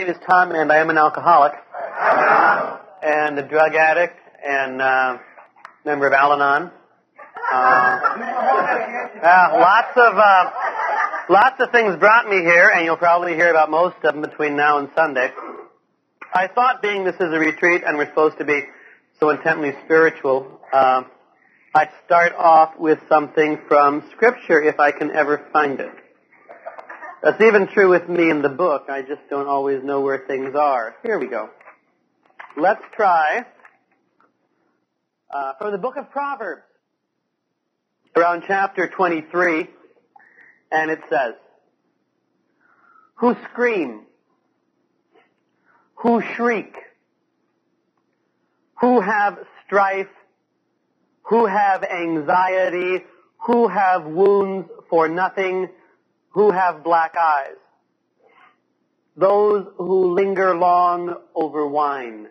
name is Tom, and I am an alcoholic and a drug addict and member of Al-Anon. Lots of things brought me here, and you'll probably hear about most of them between now and Sunday. I thought, being this is a retreat and we're supposed to be so intently spiritual, I'd start off with something from Scripture if I can ever find it. That's even true with me in the book. I just don't always know where things are. Here we go. Let's try from the book of Proverbs, around chapter 23, and it says, "Who scream? Who shriek? Who have strife? Who have anxiety? Who have wounds for nothing? Who have black eyes? Those who linger long over wine."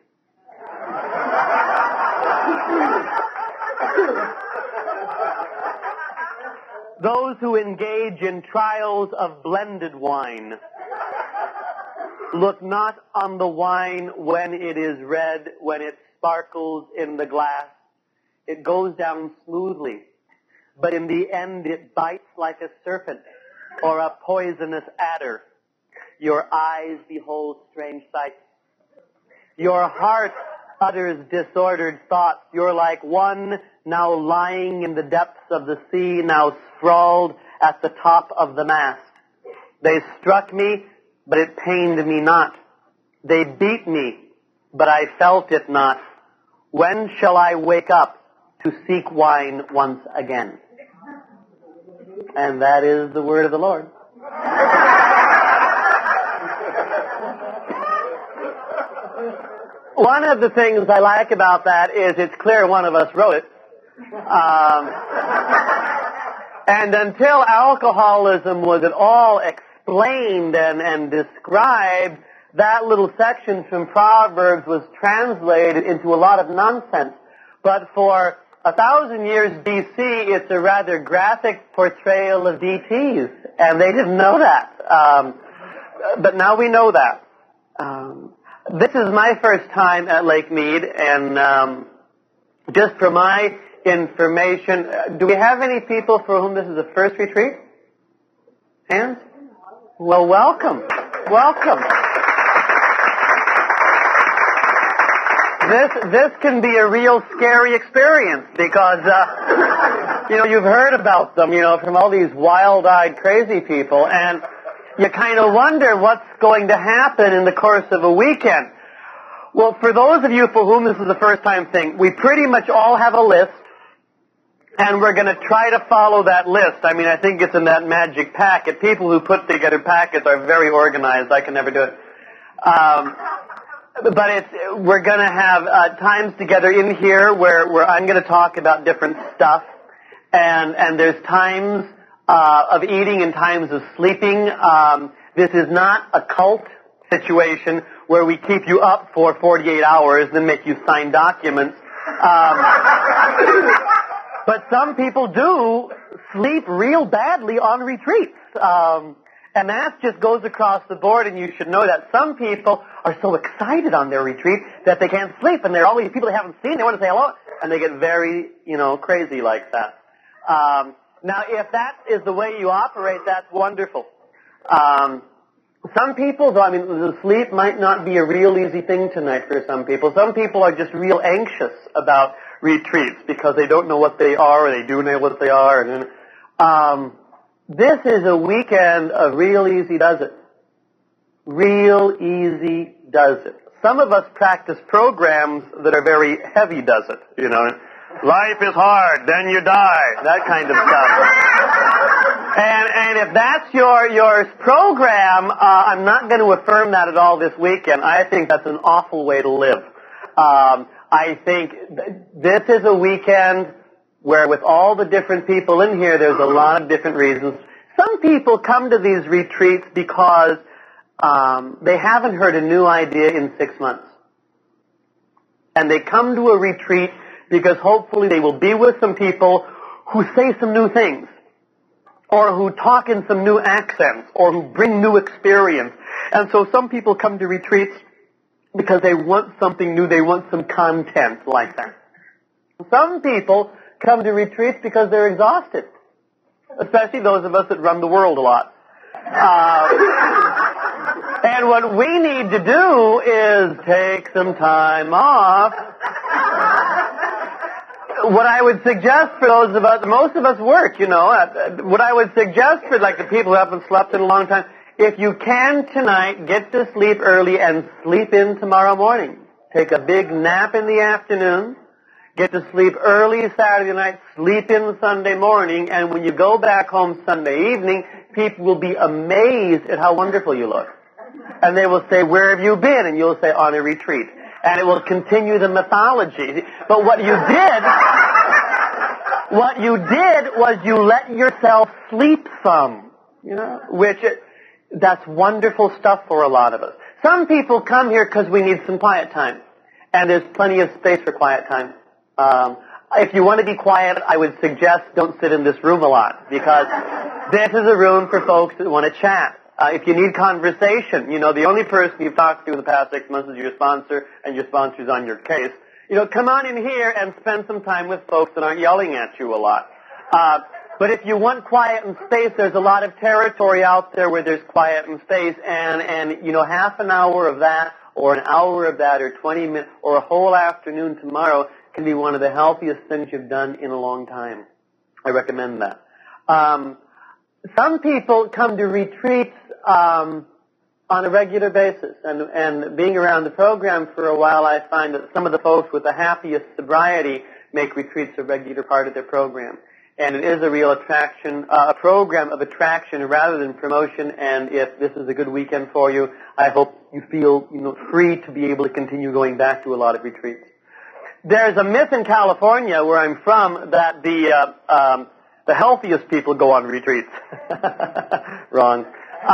Those who engage in trials of blended wine. Look not on the wine when it is red, when it sparkles in the glass. It goes down smoothly, but in the end it bites like a serpent or a poisonous adder. Your eyes behold strange sights. Your heart utters disordered thoughts. You're like one now lying in the depths of the sea, now sprawled at the top of the mast. They struck me, but it pained me not. They beat me, but I felt it not. When shall I wake up to seek wine once again? And that is the word of the Lord. One of the things I like about that is it's clear one of us wrote it. And until alcoholism was at all explained and described, that little section from Proverbs was translated into a lot of nonsense. But for 1,000 years BC, it's a rather graphic portrayal of DTs, and they didn't know that. But now we know that. This is my first time at Lake Mead, and just for my information, do we have any people for whom this is the first retreat? Hands? Well, welcome. Welcome. This can be a real scary experience because, you've heard about them, from all these wild-eyed crazy people, and you kind of wonder what's going to happen in the course of a weekend. Well, for those of you for whom this is the first time thing, we pretty much all have a list, and we're going to try to follow that list. I mean, I think it's in that magic packet. People who put together packets are very organized. I can never do it. But we're going to have times together in here where I'm going to talk about different stuff, and there's times of eating and times of sleeping. This is not a cult situation where we keep you up for 48 hours and then make you sign documents. But some people do sleep real badly on retreats. And that just goes across the board, and you should know that some people are so excited on their retreat that they can't sleep, and there are all these people they haven't seen, they want to say hello, and they get very, crazy like that. Now, if that is the way you operate, that's wonderful. Some people, though, the sleep might not be a real easy thing tonight for some people. Some people are just real anxious about retreats because they don't know what they are, or they do know what they are. And this is a weekend of real easy does it. Real easy does it. Some of us practice programs that are very heavy does it, Life is hard, then you die, that kind of stuff. And if that's your program, I'm not going to affirm that at all this weekend. I think that's an awful way to live. I think this is a weekend where with all the different people in here, there's a lot of different reasons. Some people come to these retreats because they haven't heard a new idea in 6 months. And they come to a retreat because hopefully they will be with some people who say some new things. or who talk in some new accents, or who bring new experience. And so some people come to retreats because they want something new, they want some content like that. Some people come to retreats because they're exhausted, especially those of us that run the world a lot. And what we need to do is take some time off. What I would suggest for those of us, most of us work, what I would suggest for like the people who haven't slept in a long time, if you can tonight, get to sleep early and sleep in tomorrow morning. Take a big nap in the afternoon, get to sleep early Saturday night, sleep in Sunday morning, and when you go back home Sunday evening, people will be amazed at how wonderful you look. And they will say, where have you been? And you'll say, on a retreat. And it will continue the mythology. But what you did was you let yourself sleep some, that's wonderful stuff for a lot of us. Some people come here because we need some quiet time. And there's plenty of space for quiet time. If you want to be quiet, I would suggest don't sit in this room a lot, because this is a room for folks that want to chat. If you need conversation, the only person you've talked to in the past 6 months is your sponsor, and your sponsor's on your case. Come on in here and spend some time with folks that aren't yelling at you a lot. But if you want quiet and space, there's a lot of territory out there where there's quiet and space, and half an hour of that, or an hour of that, or 20 minutes, or a whole afternoon tomorrow can be one of the healthiest things you've done in a long time. I recommend that. Some people come to retreats on a regular basis, and being around the program for a while, I find that some of the folks with the happiest sobriety make retreats a regular part of their program. And it is a real attraction, a program of attraction rather than promotion. And if this is a good weekend for you, I hope you feel free to be able to continue going back to a lot of retreats. There's a myth in California, where I'm from, that the healthiest people go on retreats. Wrong.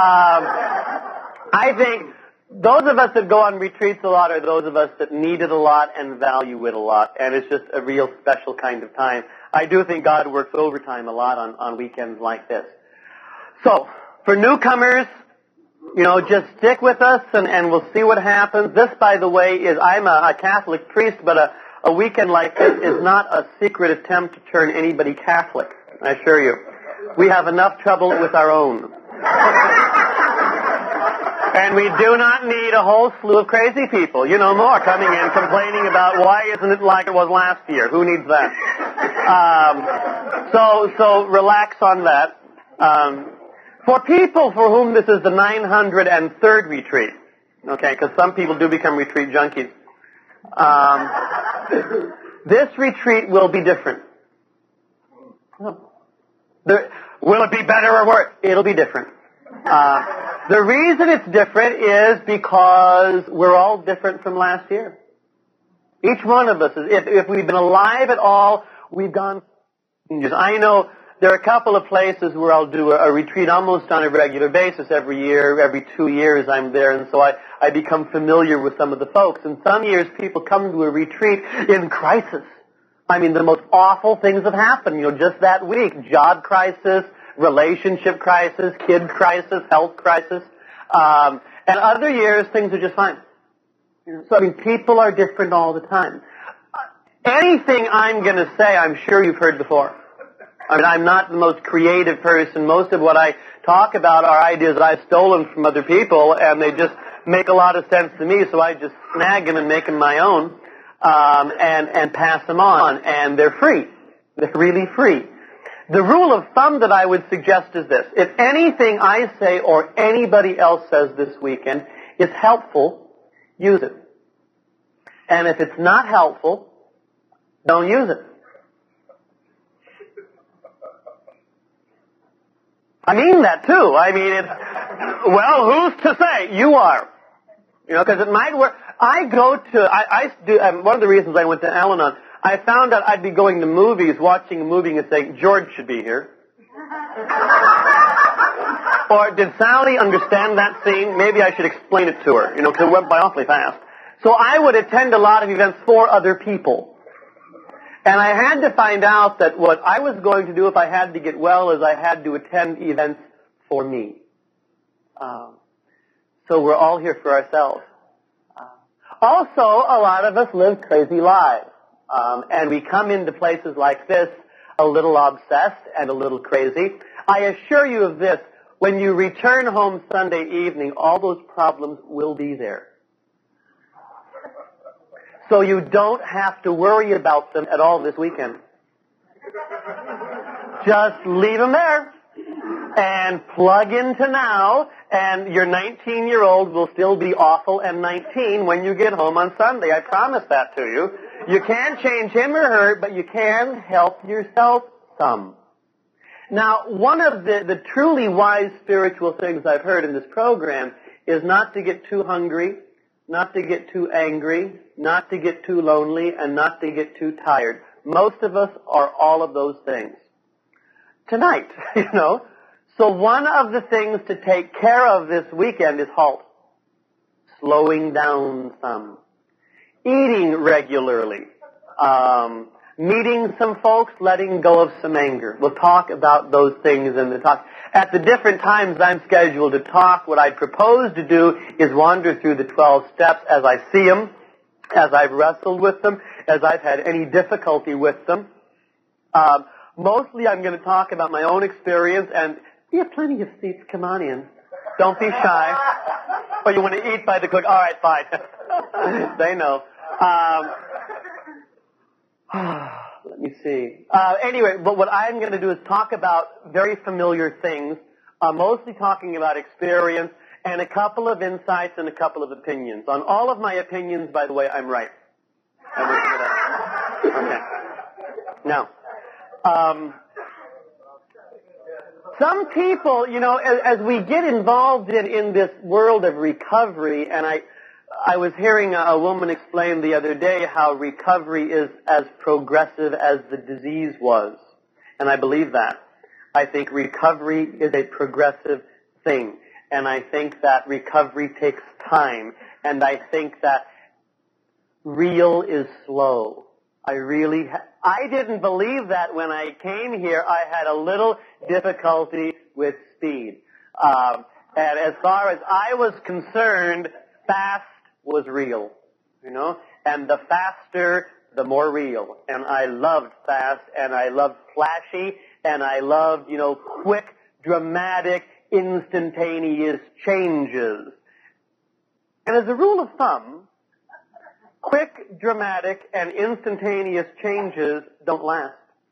I think those of us that go on retreats a lot are those of us that need it a lot and value it a lot. And it's just a real special kind of time. I do think God works overtime a lot on weekends like this. So, for newcomers, just stick with us and we'll see what happens. This, by the way, I'm a Catholic priest, but a weekend like this is not a secret attempt to turn anybody Catholic, I assure you. We have enough trouble with our own. And we do not need a whole slew of crazy people, more coming in complaining about why isn't it like it was last year. Who needs that? So relax on that. For people for whom this is the 903rd retreat, okay, because some people do become retreat junkies, this retreat will be different. Will it be better or worse? It'll be different. The reason it's different is because we're all different from last year. Each one of us is, if we've been alive at all, we've gone. I know there are a couple of places where I'll do a retreat almost on a regular basis every year. Every 2 years I'm there, and so I become familiar with some of the folks. And some years people come to a retreat in crisis. I mean, the most awful things have happened, just that week. Job crisis, relationship crisis, kid crisis, health crisis. And other years, things are just fine. So, people are different all the time. Anything I'm going to say, I'm sure you've heard before. I'm not the most creative person. Most of what I talk about are ideas that I've stolen from other people, and they just make a lot of sense to me, so I just snag them and make them my own, and pass them on. And they're free. They're really free. The rule of thumb that I would suggest is this. If anything I say or anybody else says this weekend is helpful, use it. And if it's not helpful, don't use it. I mean that too. Who's to say? You are. Because it might work. I do, one of the reasons I went to Al-Anon, I found out I'd be going to movies, watching a movie and saying, George should be here. Or did Sally understand that scene? Maybe I should explain it to her, because it went by awfully fast. So I would attend a lot of events for other people. And I had to find out that what I was going to do if I had to get well is I had to attend events for me. So we're all here for ourselves. Also, a lot of us live crazy lives. And we come into places like this a little obsessed and a little crazy. I assure you of this, when you return home Sunday evening, all those problems will be there. So you don't have to worry about them at all this weekend. Just leave them there and plug into now, and your 19-year-old will still be awful and 19 when you get home on Sunday. I promise that to you. You can't change him or her, but you can help yourself some. Now, one of the truly wise spiritual things I've heard in this program is not to get too hungry, not to get too angry, not to get too lonely, and not to get too tired. Most of us are all of those things. Tonight, So one of the things to take care of this weekend is halt. Slowing down some. Eating regularly. Meeting some folks, letting go of some anger. We'll talk about those things in the talk. At the different times I'm scheduled to talk, what I propose to do is wander through the 12 steps as I see them, as I've wrestled with them, as I've had any difficulty with them. Mostly I'm going to talk about my own experience, and we have plenty of seats. Come on in. Don't be shy. Or you want to eat by the cook. All right, fine. They know. Let me see. Anyway, but what I'm going to do is talk about very familiar things, mostly talking about experience and a couple of insights and a couple of opinions. On all of my opinions, by the way, I'm right. Okay. Now, some people, as we get involved in this world of recovery, and I was hearing a woman explain the other day how recovery is as progressive as the disease was. And I believe that. I think recovery is a progressive thing. And I think that recovery takes time. And I think that real is slow. I didn't believe that when I came here. I had a little difficulty with speed. And as far as I was concerned, fast was real, and the faster, the more real. And I loved fast, and I loved flashy, and I loved, quick, dramatic, instantaneous changes. And as a rule of thumb, quick, dramatic, and instantaneous changes don't last.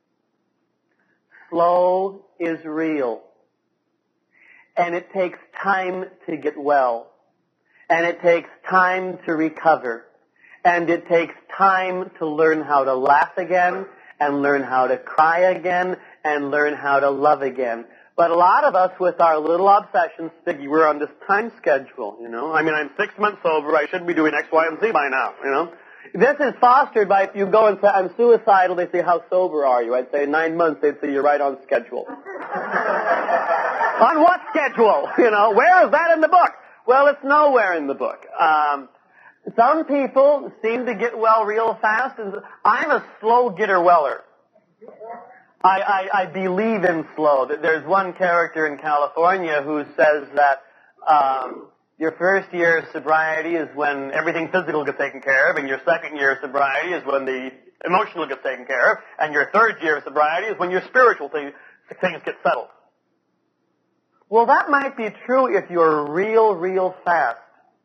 Slow is real. And it takes time to get well. And it takes time to recover. And it takes time to learn how to laugh again, and learn how to cry again, and learn how to love again. But a lot of us with our little obsessions think we're on this time schedule, I'm 6 months sober, I should be doing X, Y, and Z by now, This is fostered by if you go and say, I'm suicidal, they say, how sober are you? I'd say 9 months, they'd say, you're right on schedule. On what schedule? Where is that in the book? Well, it's nowhere in the book. Some people seem to get well real fast, and I'm a slow getter-weller. I believe in slow. There's one character in California who says that your first year of sobriety is when everything physical gets taken care of, and your second year of sobriety is when the emotional gets taken care of, and your third year of sobriety is when your spiritual things get settled. Well, that might be true if you're real fast.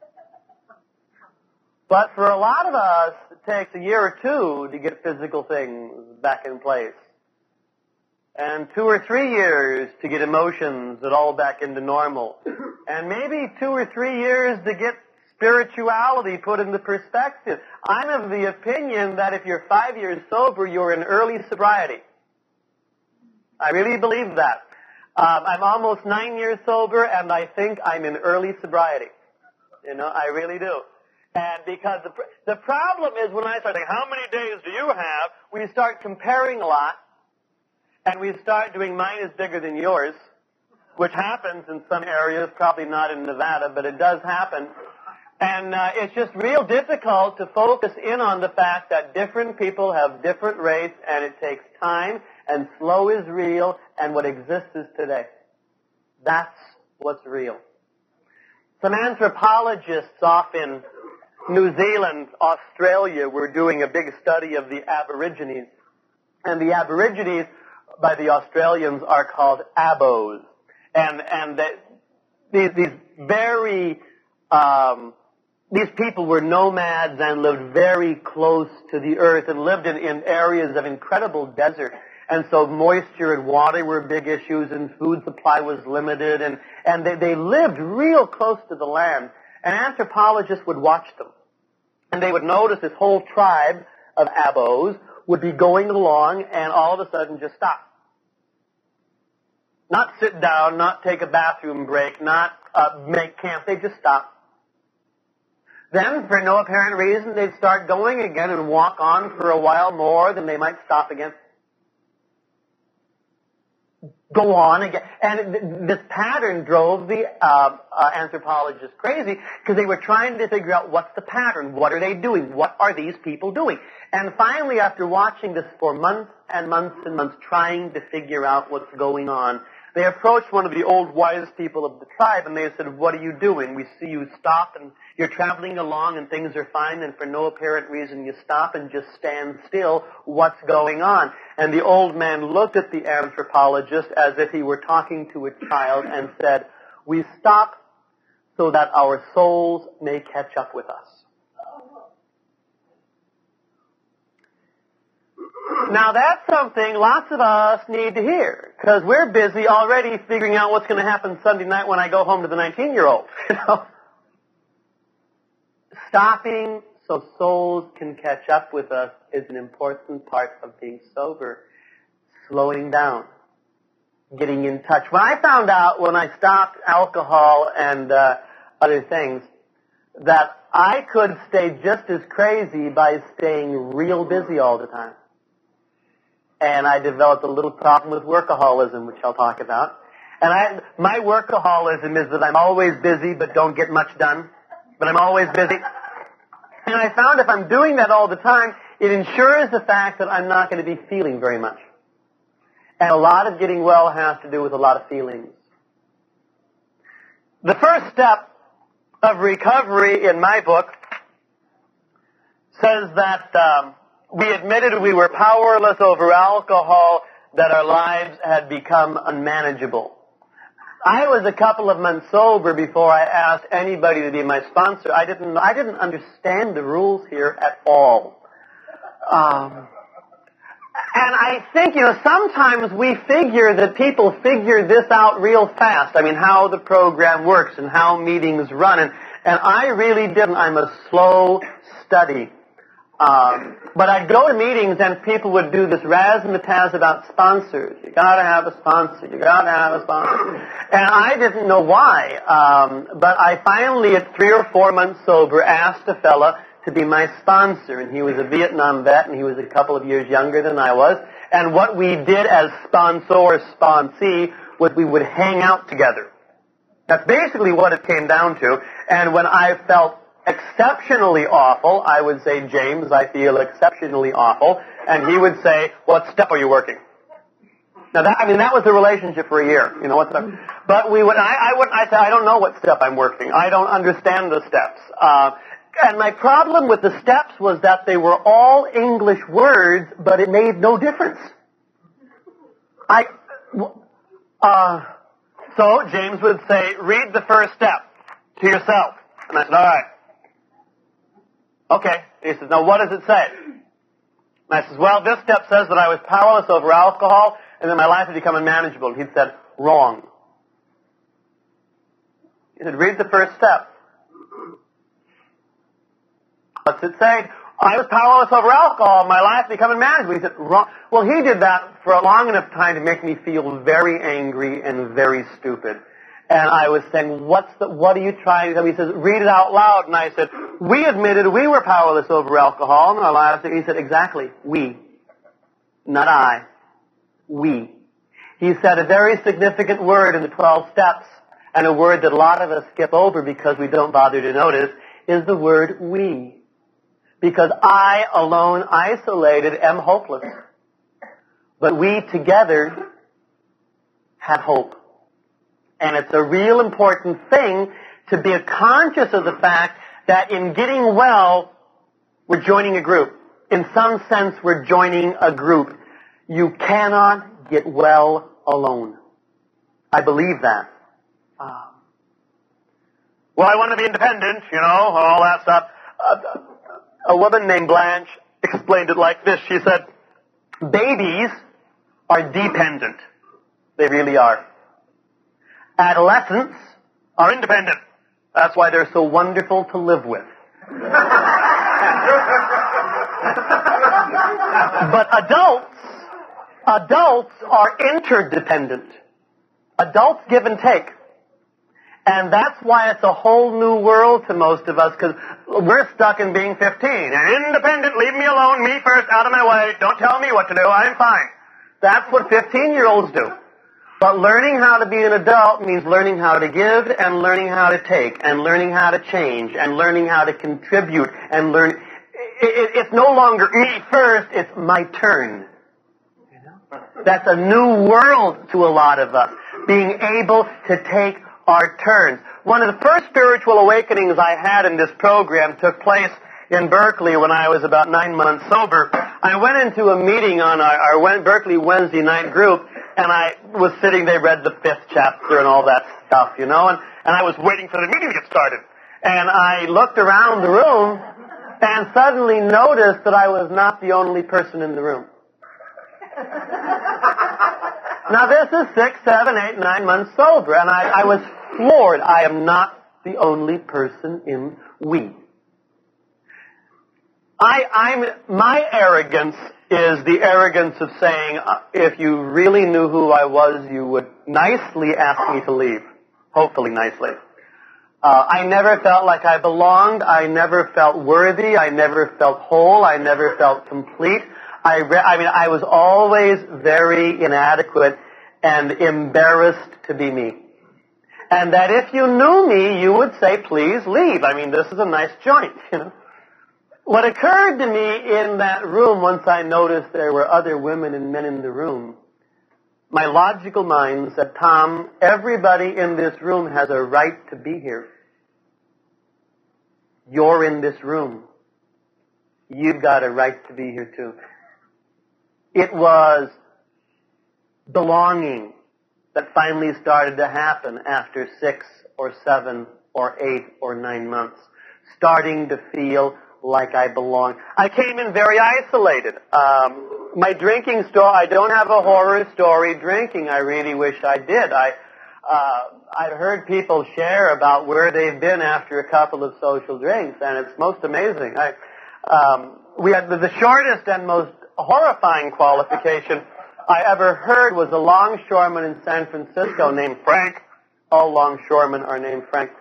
But for a lot of us, it takes a year or two to get physical things back in place. And 2 or 3 years to get emotions that all back into normal. And maybe 2 or 3 years to get spirituality put into perspective. I'm of the opinion that if you're 5 years sober, you're in early sobriety. I really believe that. I'm almost 9 years sober, and I think I'm in early sobriety. I really do. And because the problem is when I start saying, how many days do you have? We start comparing a lot, and we start doing mine is bigger than yours, which happens in some areas, probably not in Nevada, but it does happen. And it's just real difficult to focus in on the fact that different people have different rates, and it takes time, and slow is real, and what exists is today. That's what's real. Some anthropologists off in New Zealand, Australia, were doing a big study of the Aborigines. And the Aborigines, by the Australians, are called Abos. And these people were nomads and lived very close to the earth and lived in areas of incredible desert. And so moisture and water were big issues, and food supply was limited, and they lived real close to the land. And anthropologists would watch them. And they would notice this whole tribe of Abos would be going along and all of a sudden just stop. Not sit down, not take a bathroom break, not make camp. They'd just stop. Then, for no apparent reason, they'd start going again and walk on for a while more, then they might stop again. Go on again. And this pattern drove the anthropologists crazy because they were trying to figure out what's the pattern, what are they doing, what are these people doing. And finally, after watching this for months and months and months, trying to figure out what's going on, they approached one of the old wise people of the tribe and they said, what are you doing? We see you stop and you're traveling along and things are fine, and for no apparent reason you stop and just stand still. What's going on? And the old man looked at the anthropologist as if he were talking to a child and said, we stop so that our souls may catch up with us. Now that's something lots of us need to hear, because we're busy already figuring out what's going to happen Sunday night when I go home to the 19-year-old. You know? Stopping so souls can catch up with us is an important part of being sober. Slowing down. Getting in touch. When I found out when I stopped alcohol and other things that I could stay just as crazy by staying real busy all the time. And I developed a little problem with workaholism, which I'll talk about. And my workaholism is that I'm always busy but don't get much done. But I'm always busy. And I found if I'm doing that all the time, it ensures the fact that I'm not going to be feeling very much. And a lot of getting well has to do with a lot of feelings. The first step of recovery in my book says that we admitted we were powerless over alcohol, that our lives had become unmanageable. I was a couple of months sober before I asked anybody to be my sponsor. I didn't understand the rules here at all. And I think, sometimes we figure that people figure this out real fast. I mean, how the program works and how meetings run. And I really didn't. I'm a slow study. But I'd go to meetings and people would do this razzmatazz about sponsors. You gotta have a sponsor. You gotta have a sponsor. And I didn't know why. But I finally, at 3 or 4 months sober, asked a fella to be my sponsor. And he was a Vietnam vet and he was a couple of years younger than I was. And what we did as sponsor or sponsee was we would hang out together. That's basically what it came down to. And when I felt exceptionally awful, I would say, James, I feel exceptionally awful. And he would say, what step are you working? Now that was the relationship for a year. But I said, I don't know what step I'm working. I don't understand the steps. And my problem with the steps was that they were all English words, but it made no difference. So James would say, read the first step to yourself. And I said, all right. Okay. He says, now what does it say? And I says, well, this step says that I was powerless over alcohol and that my life had become unmanageable. And he said, wrong. He said, read the first step. What's it say? I was powerless over alcohol and my life had become unmanageable. He said, wrong. Well, he did that for a long enough time to make me feel very angry and very stupid. And I was saying, what are you trying to tell me? He says, read it out loud. And I said, we admitted we were powerless over alcohol in our lives. He said, exactly, we. Not I. We. He said a very significant word in the 12 steps, and a word that a lot of us skip over because we don't bother to notice. is the word we. Because I alone, isolated, am hopeless. But we together have hope. And it's a real important thing to be conscious of the fact that in getting well, we're joining a group. In some sense, we're joining a group. You cannot get well alone. I believe that. Well, I want to be independent, all that stuff. A woman named Blanche explained it like this. She said, babies are dependent. They really are. Adolescents are independent. That's why they're so wonderful to live with. But adults are interdependent. Adults give and take. And that's why it's a whole new world to most of us, because we're stuck in being 15. And independent, leave me alone, me first, out of my way, don't tell me what to do, I'm fine. That's what 15-year-olds do. But learning how to be an adult means learning how to give and learning how to take and learning how to change and learning how to contribute and learn. It's no longer me first, it's my turn. That's a new world to a lot of us, being able to take our turns. One of the first spiritual awakenings I had in this program took place in Berkeley when I was about 9 months sober. I went into a meeting on our Berkeley Wednesday night group, and I was sitting, they read the 5th chapter and all that stuff, and I was waiting for the meeting to get started. And I looked around the room and suddenly noticed that I was not the only person in the room. Now this is 6, 7, 8, 9 months sober, and I was floored. I am not the only person in we. My arrogance is the arrogance of saying, if you really knew who I was, you would nicely ask me to leave. Hopefully nicely. I never felt like I belonged. I never felt worthy. I never felt whole. I never felt complete. I was always very inadequate and embarrassed to be me. And that if you knew me, you would say, please leave. This is a nice joint, What occurred to me in that room once I noticed there were other women and men in the room, my logical mind said, Tom, everybody in this room has a right to be here. You're in this room. You've got a right to be here too. It was belonging that finally started to happen after 6 or 7 or 8 or 9 months. Starting to feel like I belong. I came in very isolated. My drinking story, I don't have a horror story drinking. I really wish I did. I've heard people share about where they've been after a couple of social drinks, and it's most amazing. We had the shortest and most horrifying qualification I ever heard was a longshoreman in San Francisco named Frank. All longshoremen are named Frank.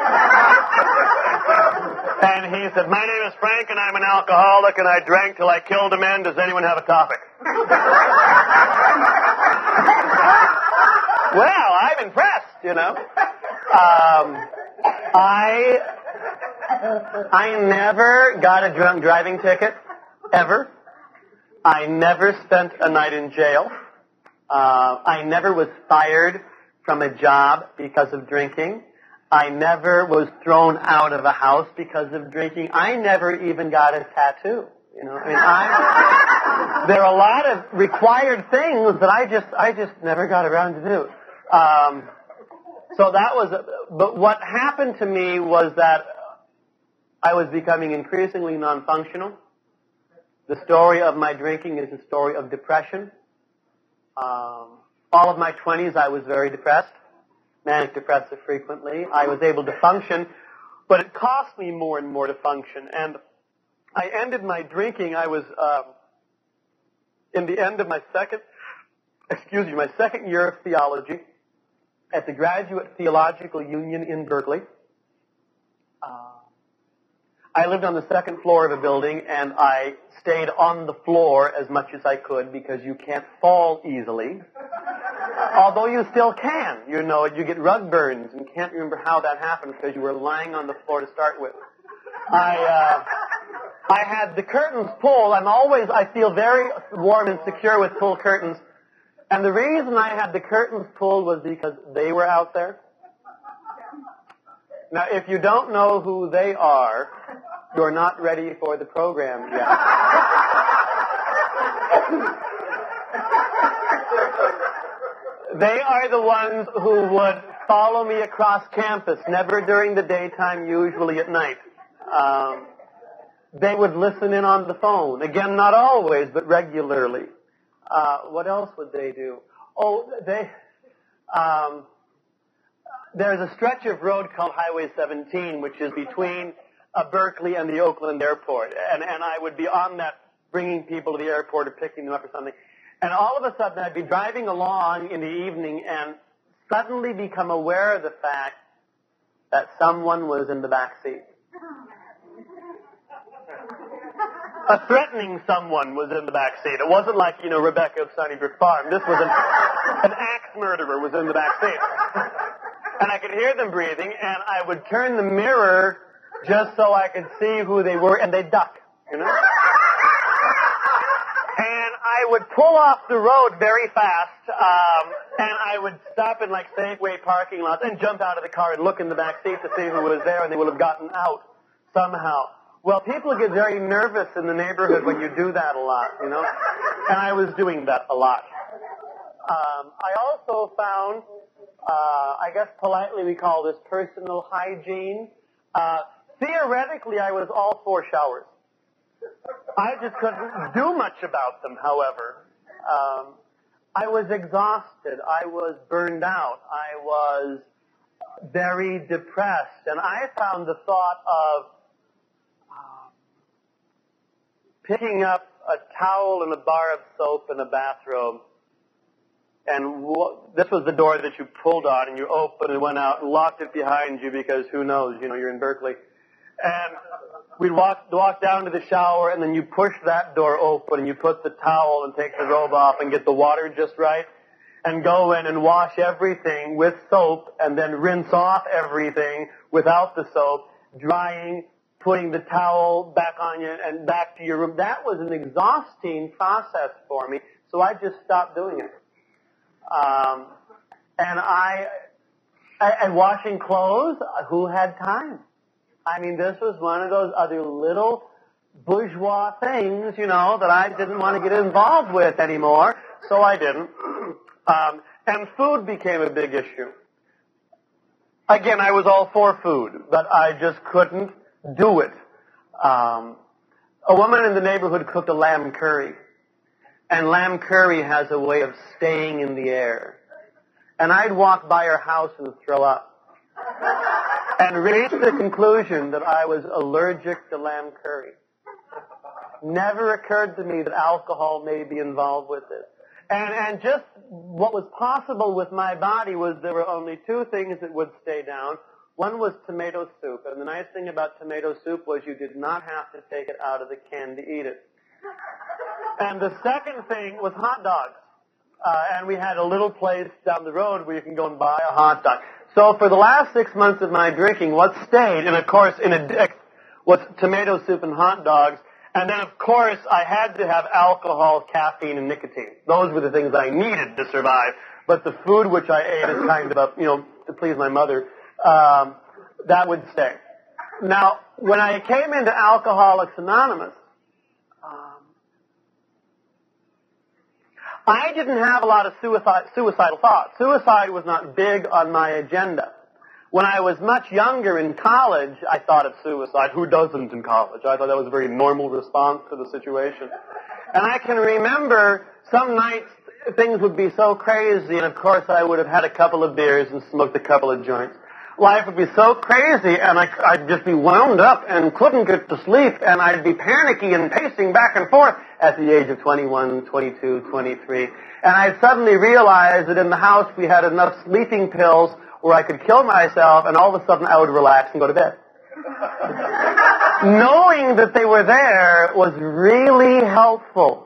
And he said, my name is Frank and I'm an alcoholic and I drank till I killed a man. Does anyone have a topic? Well, I'm impressed, I never got a drunk driving ticket, ever. I never spent a night in jail. I never was fired from a job because of drinking. I never was thrown out of a house because of drinking. I never even got a tattoo. There are a lot of required things that I just never got around to do. But what happened to me was that I was becoming increasingly non-functional. The story of my drinking is a story of depression. All of my 20s I was very depressed, manic depressive frequently. I was able to function, but it cost me more and more to function. And I ended my drinking. I was in the end of my second year of theology at the Graduate Theological Union in Berkeley. I lived on the second floor of a building, and I stayed on the floor as much as I could because you can't fall easily. Although you still can. You get rug burns and can't remember how that happened because you were lying on the floor to start with. I had the curtains pulled. I feel very warm and secure with pulled curtains. And the reason I had the curtains pulled was because they were out there. Now, if you don't know who they are, you're not ready for the program yet. They are the ones who would follow me across campus, never during the daytime, usually at night. They would listen in on the phone. Again, not always, but regularly. What else would they do? There's a stretch of road called Highway 17, which is between Berkeley and the Oakland airport. And I would be on that, bringing people to the airport or picking them up or something. And all of a sudden, I'd be driving along in the evening and suddenly become aware of the fact that someone was in the back seat. A threatening someone was in the back seat. It wasn't like, Rebecca of Sunnybrook Farm. This was an axe murderer was in the back seat. And I could hear them breathing, and I would turn the mirror just so I could see who they were, and they'd duck, And I would pull off the road very fast, and I would stop in Safeway parking lots and jump out of the car and look in the back seat to see who was there, and they would have gotten out somehow. Well, people get very nervous in the neighborhood when you do that a lot, And I was doing that a lot. I also found, I guess politely we call this personal hygiene. Theoretically, I was all for showers. I just couldn't do much about them, however. I was exhausted. I was burned out. I was very depressed. And I found the thought of picking up a towel and a bar of soap and a bathrobe. And this was the door that you pulled on, and you opened and went out and locked it behind you because who knows, you're in Berkeley. And we'd walk down to the shower, and then you push that door open, and you put the towel and take the robe off and get the water just right, and go in and wash everything with soap, and then rinse off everything without the soap, drying, putting the towel back on you and back to your room. That was an exhausting process for me, so I just stopped doing it. And washing clothes, who had time? I mean, this was one of those other little bourgeois things, that I didn't want to get involved with anymore, so I didn't. And food became a big issue. Again, I was all for food, but I just couldn't do it. A woman in the neighborhood cooked a lamb curry. And lamb curry has a way of staying in the air. And I'd walk by her house and throw up. And reach the conclusion that I was allergic to lamb curry. Never occurred to me that alcohol may be involved with it. And just what was possible with my body was there were only two things that would stay down. One was tomato soup. And the nice thing about tomato soup was you did not have to take it out of the can to eat it. And the second thing was hot dogs. And we had a little place down the road where you can go and buy a hot dog. So for the last 6 months of my drinking, what stayed, and of course was tomato soup and hot dogs. And then of course I had to have alcohol, caffeine, and nicotine. Those were the things I needed to survive. But the food which I ate is kind of to please my mother, that would stay. Now, when I came into Alcoholics Anonymous, I didn't have a lot of suicidal thoughts. Suicide was not big on my agenda. When I was much younger in college, I thought of suicide. Who doesn't in college? I thought that was a very normal response to the situation. And I can remember some nights things would be so crazy, and of course I would have had a couple of beers and smoked a couple of joints. Life would be so crazy, and I'd just be wound up and couldn't get to sleep, and I'd be panicky and pacing back and forth at the age of 21, 22, 23. And I'd suddenly realize that in the house we had enough sleeping pills where I could kill myself, and all of a sudden I would relax and go to bed. Knowing that they were there was really helpful.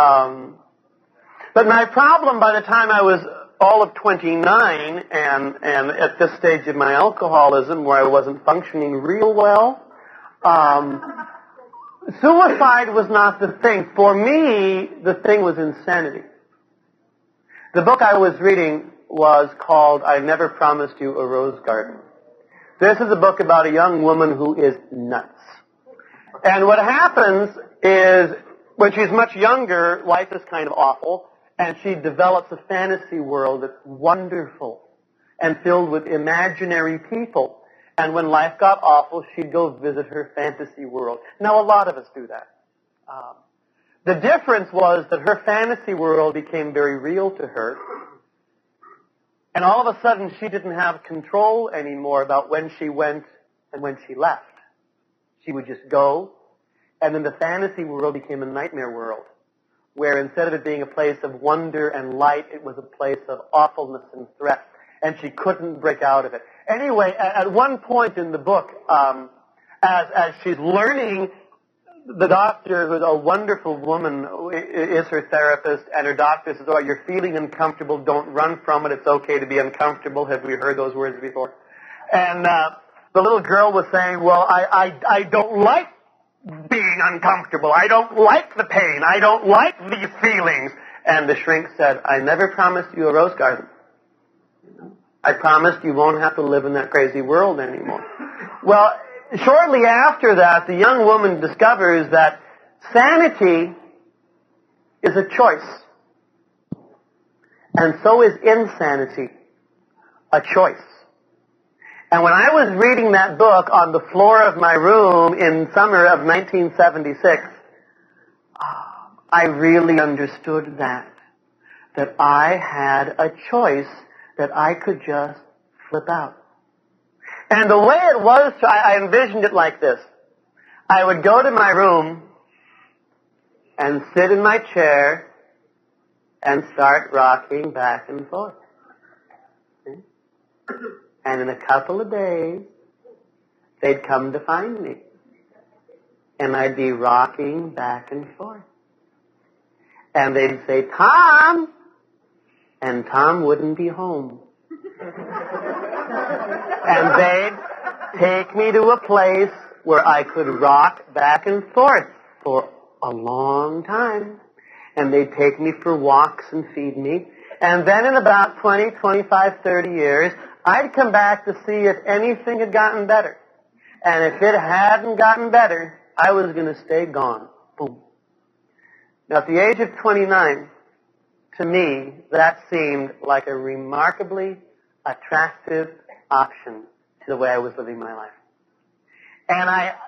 But my problem by the time I was all of 29, and at this stage of my alcoholism where I wasn't functioning real well, Suicide was not the thing. For me, the thing was insanity. The book I was reading was called I Never Promised You a Rose Garden. This is a book about a young woman who is nuts. And what happens is, when she's much younger, life is kind of awful, and she develops a fantasy world that's wonderful and filled with imaginary people. And when life got awful, she'd go visit her fantasy world. Now, a lot of us do that. The difference was that her fantasy world became very real to her. And all of a sudden, she didn't have control anymore about when she went and when she left. She would just go, and then the fantasy world became a nightmare world, where instead of it being a place of wonder and light, it was a place of awfulness and threat, and she couldn't break out of it. Anyway, at one point in the book, as she's learning, the doctor, who's a wonderful woman, is her therapist, and her doctor says, "Oh, you're feeling uncomfortable. Don't run from it. It's okay to be uncomfortable." Have we heard those words before? And the little girl was saying, "Well, I don't like being uncomfortable. I don't like the pain. I don't like these feelings." And the shrink said, "I never promised you a rose garden. I promised you won't have to live in that crazy world anymore." Well, shortly after that, the young woman discovers that sanity is a choice. And so is insanity a choice. And when I was reading that book on the floor of my room in summer of 1976, I really understood that I had a choice that I could just flip out. And the way it was, I envisioned it like this. I would go to my room and sit in my chair and start rocking back and forth. And in a couple of days, they'd come to find me. And I'd be rocking back and forth. And they'd say, "Tom!" And Tom wouldn't be home. And they'd take me to a place where I could rock back and forth for a long time. And they'd take me for walks and feed me. And then in about 20, 25, 30 years, I'd come back to see if anything had gotten better. And if it hadn't gotten better, I was going to stay gone. Boom. Now, at the age of 29, to me, that seemed like a remarkably attractive option to the way I was living my life. And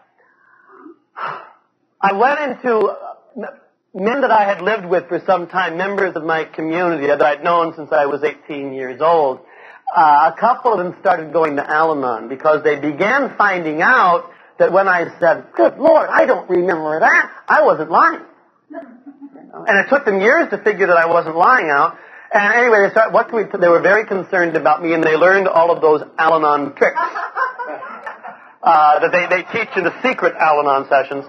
I went into men that I had lived with for some time, members of my community that I'd known since I was 18 years old. A couple of them started going to Al-Anon because they began finding out that when I said, "Good Lord, I don't remember that," I wasn't lying. And it took them years to figure that I wasn't lying out. And anyway, they were very concerned about me, and they learned all of those Al-Anon tricks that they teach in the secret Al-Anon sessions.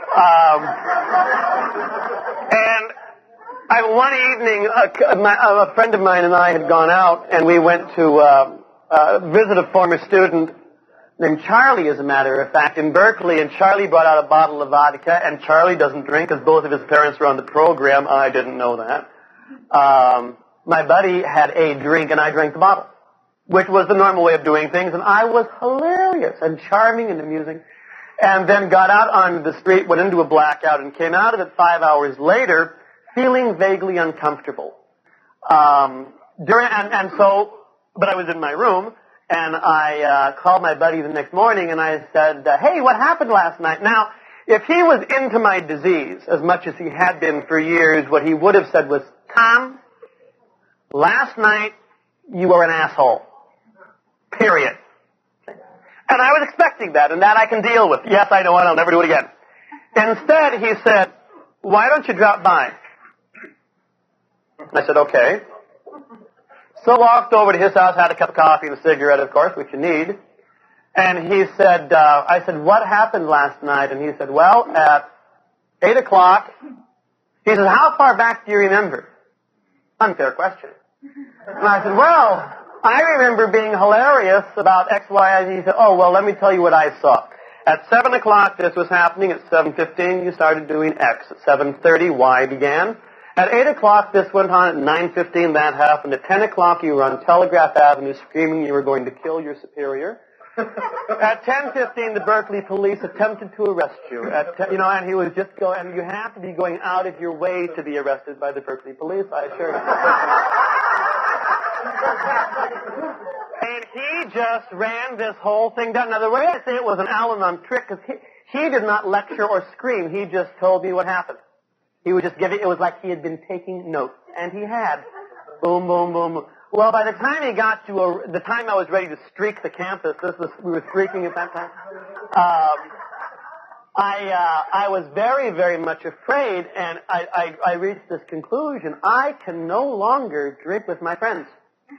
And one evening, a friend of mine and I had gone out, and we went to visit a former student named Charlie, as a matter of fact, in Berkeley. And Charlie brought out a bottle of vodka, and Charlie doesn't drink because both of his parents were on the program. I didn't know that. My buddy had a drink, and I drank the bottle, which was the normal way of doing things. And I was hilarious and charming and amusing. And then got out on the street, went into a blackout, and came out of it 5 hours later feeling vaguely uncomfortable. But I was in my room, and I called my buddy the next morning, and I said, "Hey, what happened last night?" Now, if he was into my disease as much as he had been for years, what he would have said was, "Tom, last night you were an asshole. Period." And I was expecting that, and that I can deal with. Yes, I know it. I'll never do it again. Instead, he said, "Why don't you drop by?" I said, "Okay." So walked over to his house, had a cup of coffee and a cigarette, of course, which you need. And he said, I said, "What happened last night?" And he said, "Well, at 8 o'clock, he says, how far back do you remember?" Unfair question. And I said, "Well, I remember being hilarious about X, Y, and Z." He said, "Oh, well, let me tell you what I saw." At 7 o'clock, this was happening. At 7:15, you started doing X. At 7:30, Y began. At 8 o'clock, this went on. At 9:15, that happened. At 10 o'clock, you were on Telegraph Avenue screaming you were going to kill your superior. At 10:15, the Berkeley police attempted to arrest you. And he was just going, and you have to be going out of your way to be arrested by the Berkeley police, I assure you. And he just ran this whole thing down. Now, the way I say it was an Al-Anon trick, because he did not lecture or scream. He just told me what happened. He would just give it was like he had been taking notes. And he had. Boom, boom, boom, boom. Well, by the time he got to the time I was ready to streak the campus, we were streaking at that time, I was very, very much afraid, and I reached this conclusion. I can no longer drink with my friends.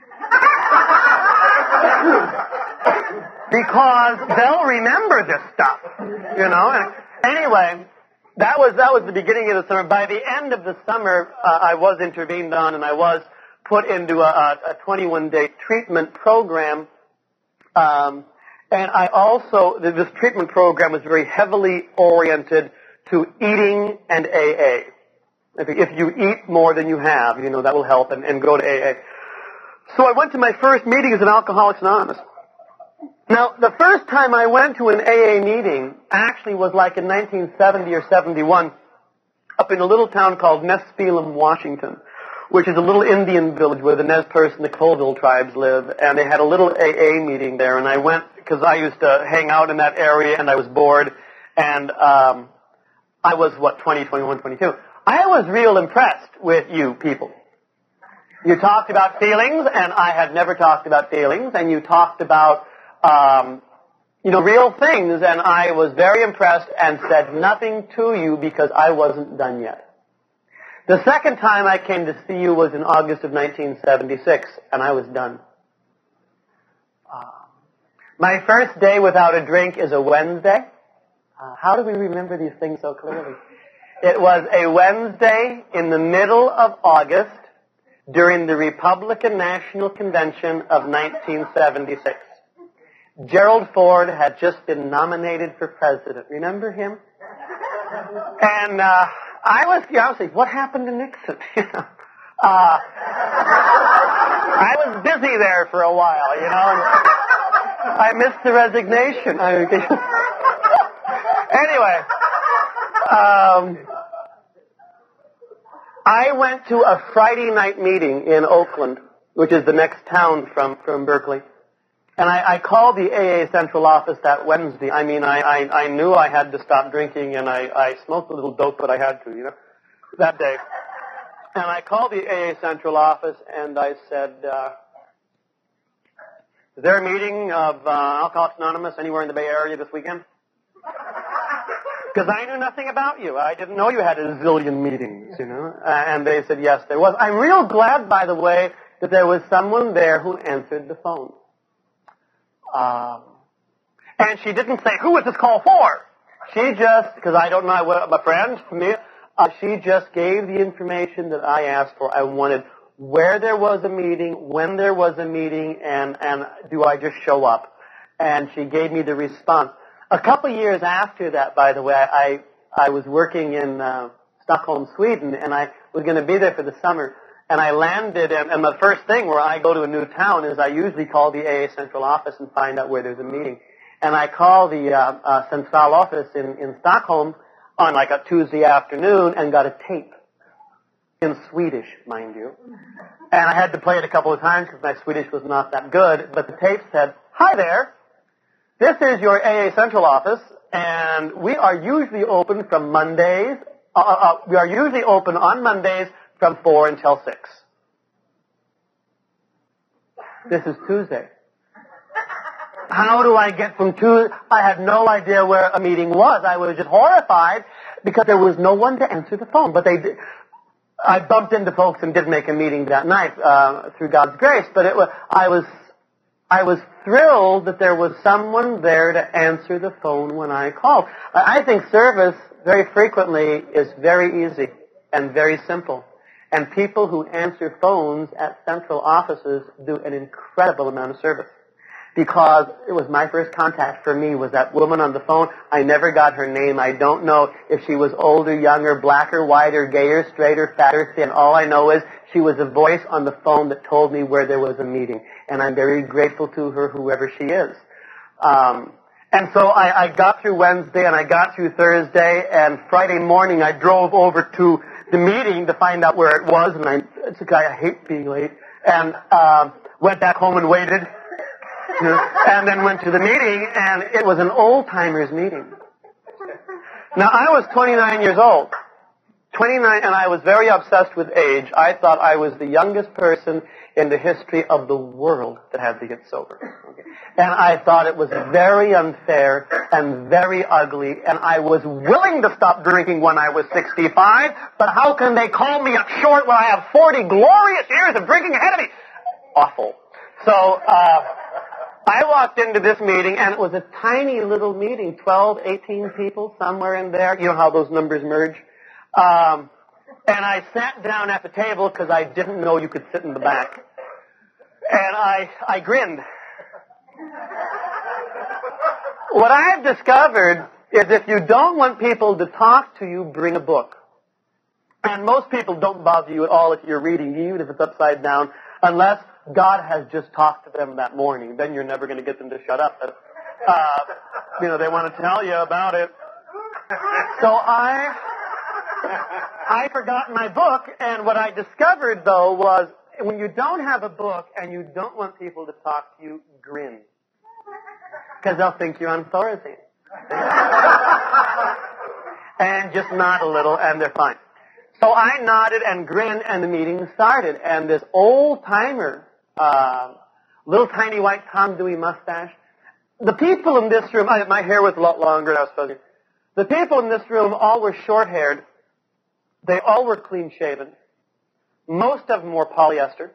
Because they'll remember this stuff, And anyway, that was the beginning of the summer. By the end of the summer, I was intervened on, and I was put into a 21-day treatment program. And I also, this treatment program was very heavily oriented to eating and AA. If you eat more than you have, that will help, and go to AA. So I went to my first meeting as an Alcoholics Anonymous. Now, the first time I went to an AA meeting actually was like in 1970 or 71 up in a little town called Nespelem, Washington, which is a little Indian village where the Nez Perce and the Colville tribes live, and they had a little AA meeting there, and I went because I used to hang out in that area, and I was bored, and I was, 20, 21, 22. I was real impressed with you people. You talked about feelings, and I had never talked about feelings, and you talked about, real things, and I was very impressed and said nothing to you because I wasn't done yet. The second time I came to see you was in August of 1976, and I was done. My first day without a drink is a Wednesday. How do we remember these things so clearly? It was a Wednesday in the middle of August during the Republican National Convention of 1976. Gerald Ford had just been nominated for president. Remember him? And I was saying, what happened to Nixon? I was busy there for a while, and I missed the resignation. Anyway, I went to a Friday night meeting in Oakland, which is the next town from Berkeley. And I called the AA Central office that Wednesday. I knew I had to stop drinking, and I smoked a little dope, but I had to, that day. And I called the AA Central office, and I said, is there a meeting of Alcoholics Anonymous anywhere in the Bay Area this weekend? Because I knew nothing about you. I didn't know you had a zillion meetings, And they said, yes, there was. I'm real glad, by the way, that there was someone there who answered the phone. And she didn't say, who is this call for? She just, because I don't know what my friend, she just gave the information that I asked for. I wanted where there was a meeting, when there was a meeting, and do I just show up? And she gave me the response. A couple years after that, by the way, I was working in Stockholm, Sweden, and I was going to be there for the summer. And I landed, and the first thing where I go to a new town is I usually call the AA Central office and find out where there's a meeting. And I call the Central office in Stockholm on like a Tuesday afternoon and got a tape in Swedish, mind you. And I had to play it a couple of times because my Swedish was not that good. But the tape said, hi there, this is your AA Central office, and we are usually open from Mondays. We are usually open on Mondays from 4 until 6. This is Tuesday. How do I get from Tuesday? I had no idea where a meeting was. I was just horrified because there was no one to answer the phone. But they did. I bumped into folks and did make a meeting that night through God's grace. But I was thrilled that there was someone there to answer the phone when I called. I think service very frequently is very easy and very simple. And people who answer phones at central offices do an incredible amount of service. because it was my first contact for me was that woman on the phone. I never got her name. I don't know if she was older, younger, blacker, whiter, gayer, straighter, fatter, thin. All I know is she was a voice on the phone that told me where there was a meeting. And I'm very grateful to her, whoever she is. And so I got through Wednesday and I got through Thursday, and Friday morning I drove over to the meeting to find out where it was, and I hate being late, and went back home and waited, and then went to the meeting, and it was an old-timers meeting. Now, I was 29 years old, 29, and I was very obsessed with age. I thought I was the youngest person in the history of the world that had to get sober. Okay. And I thought it was very unfair and very ugly, and I was willing to stop drinking when I was 65, but how can they call me up short when I have 40 glorious years of drinking ahead of me? Awful. So, I walked into this meeting, and it was a tiny little meeting, 12, 18 people, somewhere in there. You know how those numbers merge? And I sat down at the table because I didn't know you could sit in the back. And I grinned. What I have discovered is if you don't want people to talk to you, bring a book. And most people don't bother you at all if you're reading, even if it's upside down, unless God has just talked to them that morning. Then you're never going to get them to shut up. But, they want to tell you about it. So I forgot my book, and what I discovered, though, was when you don't have a book and you don't want people to talk to you, grin. Because they'll think you're on Thorazine. And just nod a little, and they're fine. So I nodded and grinned, and the meeting started. And this old-timer, little tiny white Tom Dewey mustache, the people in this room, my hair was a lot longer than I was supposed to. The people in this room all were short-haired. They all were clean-shaven. Most of them wore polyester.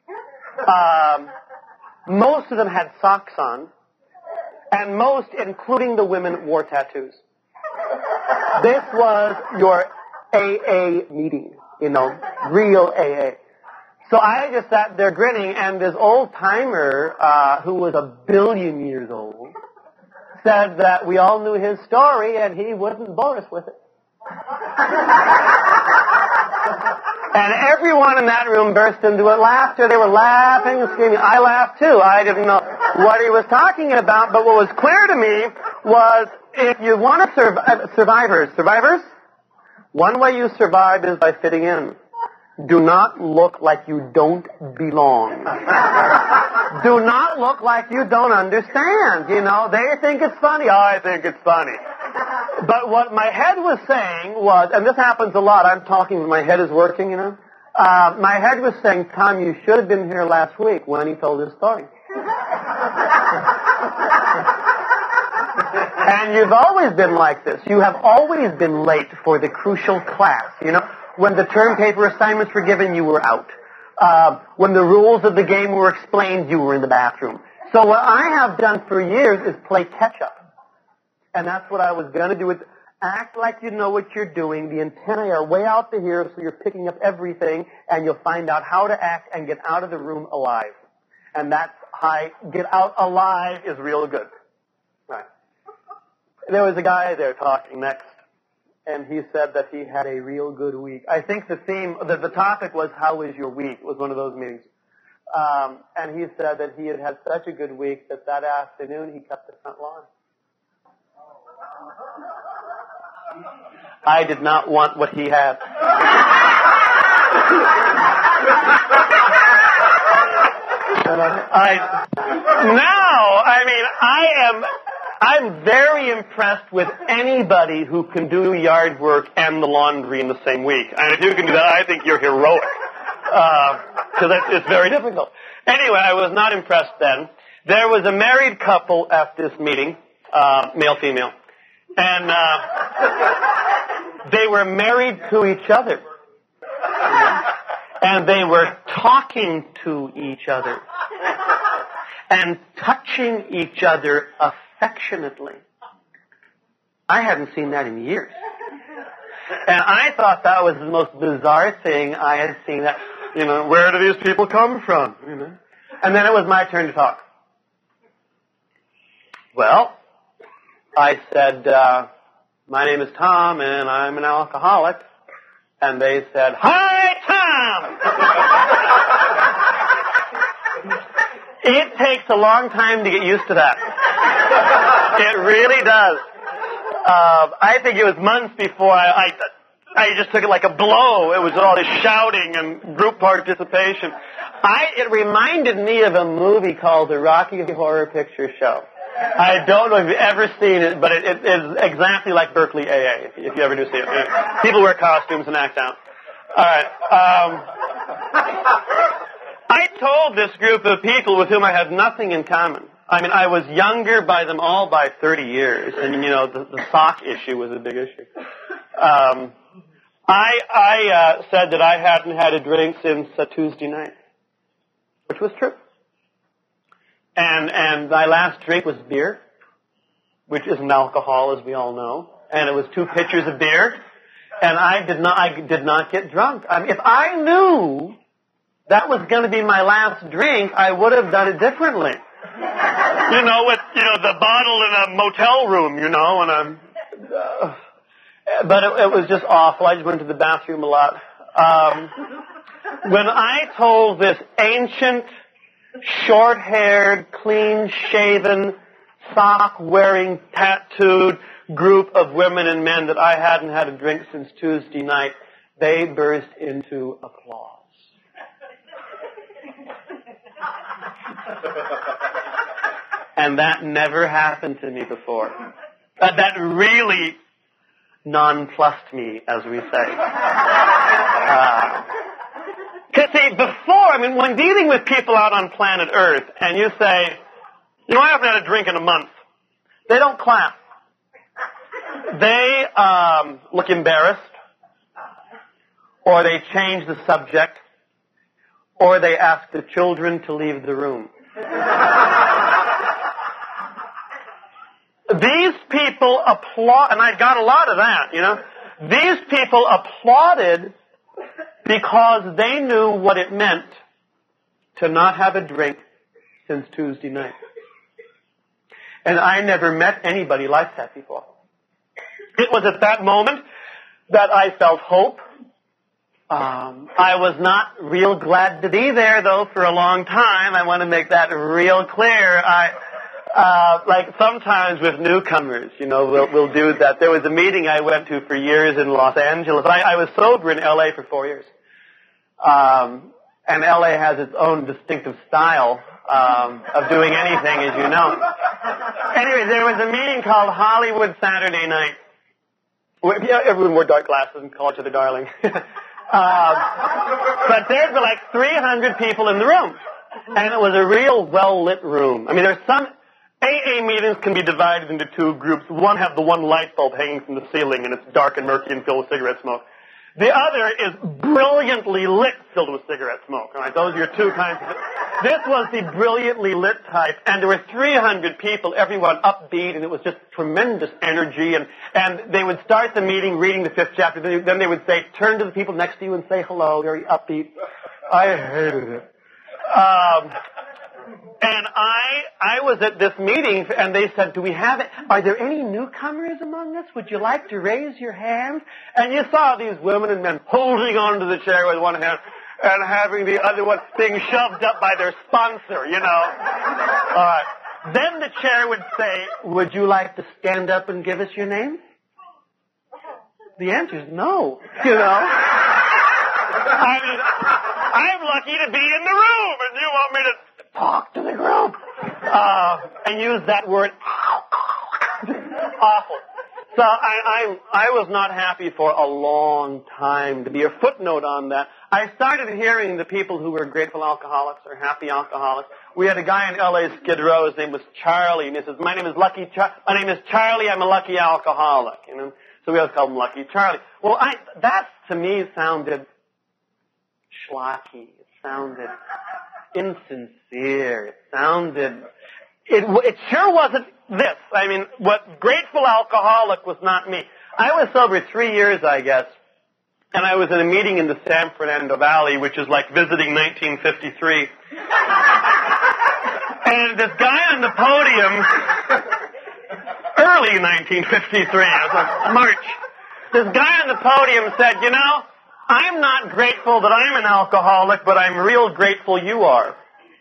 Most of them had socks on. And most, including the women, wore tattoos. This was your AA meeting, real AA. So I just sat there grinning, and this old-timer, who was 1 billion years old, said that we all knew his story, and he wouldn't bore us with it. And everyone in that room burst into laughter. They were laughing and screaming. I laughed too. I didn't know what he was talking about, but what was clear to me was if you want to survivors, one way you survive is by fitting in. Do not look like you don't belong. Do not look like you don't understand. They think it's funny. I think it's funny. But what my head was saying was, and this happens a lot, I'm talking, my head is working, my head was saying, Tom, you should have been here last week when he told his story. And you've always been like this. You have always been late for the crucial class. When the term paper assignments were given, you were out. When the rules of the game were explained, you were in the bathroom. So what I have done for years is play catch-up. And that's what I was going to do. Is act like you know what you're doing. The antennae are way out to here, so you're picking up everything, and you'll find out how to act and get out of the room alive. And that's how get out alive is real good. Right. There was a guy there talking next, and he said that he had a real good week. I think the topic was, how was your week? It was one of those meetings. And he said that he had had such a good week that afternoon he kept the front lawn. I did not want what he had. I'm very impressed with anybody who can do yard work and the laundry in the same week. And if you can do that, I think you're heroic. Because it's very difficult. Anyway, I was not impressed then. There was a married couple at this meeting, male-female. And they were married to each other. And they were talking to each other. And touching each other affectionately. I hadn't seen that in years. And I thought that was the most bizarre thing I had seen. That, where do these people come from? And then it was my turn to talk. Well, I said, my name is Tom, and I'm an alcoholic. And they said, "Hi, Tom!" It takes a long time to get used to that. It really does. I think it was months before I just took it like a blow. It was all this shouting and group participation. It reminded me of a movie called The Rocky Horror Picture Show. I don't know if you've ever seen it, but it is exactly like Berkeley AA, if you ever do see it. People wear costumes and act out. All right. I told this group of people with whom I had nothing in common. I mean, I was younger by them all by 30 years, and, the sock issue was a big issue. I said that I hadn't had a drink since Tuesday night, which was true. And my last drink was beer, which isn't alcohol, as we all know. And it was 2 pitchers of beer. And I did not get drunk. I mean, if I knew that was going to be my last drink, I would have done it differently. With the bottle in a motel room, but it was just awful. I just went to the bathroom a lot. When I told this ancient, short-haired, clean-shaven, sock-wearing, tattooed group of women and men that I hadn't had a drink since Tuesday night, they burst into applause. And that never happened to me before. That really nonplussed me, as we say. Because see, when dealing with people out on planet Earth, and you say, I haven't had a drink in a month, they don't clap. They look embarrassed, or they change the subject, or they ask the children to leave the room. These people applaud, and I got a lot of that, These people applauded because they knew what it meant to not have a drink since Tuesday night. And I never met anybody like that before. It was at that moment that I felt hope. I was not real glad to be there, though, for a long time. I want to make that real clear. Like sometimes with newcomers, we'll do that. There was a meeting I went to for years in Los Angeles. I was sober in L.A. for 4 years. And L.A. has its own distinctive style of doing anything, as you know. Anyway, there was a meeting called Hollywood Saturday Night. Everyone wore dark glasses and called each other darling. But there were like 300 people in the room. And it was a real well-lit room. I mean, there's some AA meetings can be divided into 2 groups. One have the one light bulb hanging from the ceiling, and it's dark and murky and filled with cigarette smoke. The other is brilliantly lit, filled with cigarette smoke. All right, those are your 2 kinds of. This was the brilliantly lit type, and there were 300 people, everyone upbeat, and it was just tremendous energy. And they would start the meeting reading the 5th chapter. Then they would say, turn to the people next to you and say hello, very upbeat. I hated it. And I was at this meeting, and they said, are there any newcomers among us? Would you like to raise your hand? And you saw these women and men holding onto the chair with one hand and having the other one being shoved up by their sponsor, All right. Then the chair would say, would you like to stand up and give us your name? The answer is no, I mean, I'm lucky to be in the room, and you want me to talk to the group and use that word. Awful. So I was not happy for a long time. To be a footnote on that, I started hearing the people who were grateful alcoholics or happy alcoholics. We had a guy in L.A. Skid Row. His name was Charlie, and he says, "My name is Charlie. I'm a lucky alcoholic." So we always called him Lucky Charlie. Well, that to me sounded schlocky. It sounded insincere. It sure wasn't this. I mean, what grateful alcoholic was not me. I was sober 3 years, I guess, and I was in a meeting in the San Fernando Valley, which is like visiting 1953. And this guy on the podium early 1953. It was like March. This guy on the podium said, you know, I'm not grateful that I'm an alcoholic, but I'm real grateful you are.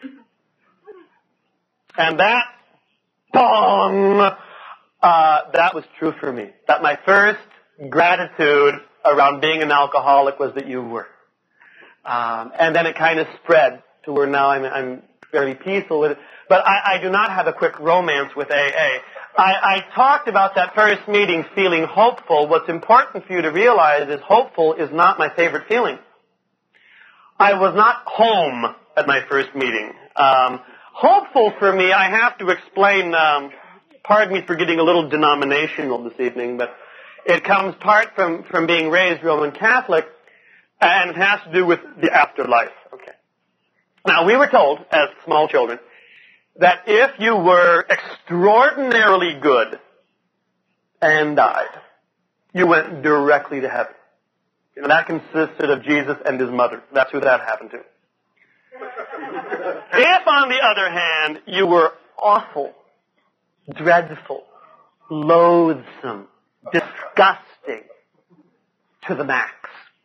And that, bong, that was true for me. That my first gratitude around being an alcoholic was that you were. And then it kind of spread to where now I'm very peaceful with it. But I do not have a quick romance with AA. I talked about that first meeting feeling hopeful. What's important for you to realize is hopeful is not my favorite feeling. I was not home at my first meeting. Hopeful for me, I have to explain, pardon me for getting a little denominational this evening, but it comes part from being raised Roman Catholic, and it has to do with the afterlife. Okay. Now, we were told, as small children, that if you were extraordinarily good and died, you went directly to heaven. You know, that consisted of Jesus and his mother. That's who that happened to. If, on the other hand, you were awful, dreadful, loathsome, disgusting to the max,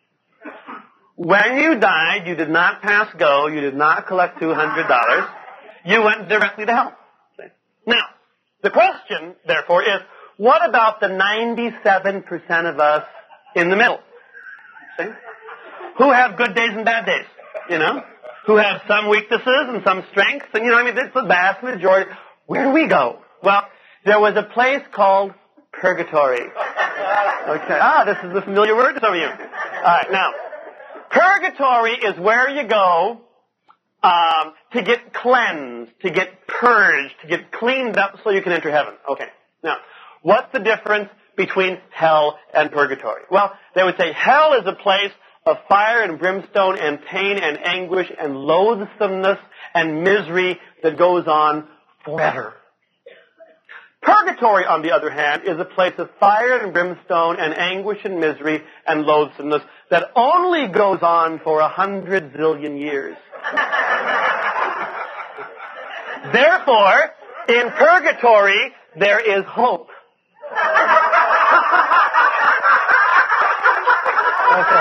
when you died, you did not pass go, you did not collect $200, you went directly to hell. Now, the question, therefore, is, what about the 97% of us in the middle? See? Who have good days and bad days, you know? Who have some weaknesses and some strengths, and, you know, I mean, it's the vast majority. Where do we go? Well, there was a place called purgatory. Okay. This is a familiar word to some of you. All right, now, purgatory is where you go to get cleansed, to get purged, to get cleaned up so you can enter heaven. Okay. Now, what's the difference between hell and purgatory? Well, they would say hell is a place of fire and brimstone and pain and anguish and loathsomeness and misery that goes on forever. Purgatory, on the other hand, is a place of fire and brimstone and anguish and misery and loathsomeness that only goes on for 100 zillion years. Therefore, in purgatory, there is hope. Okay.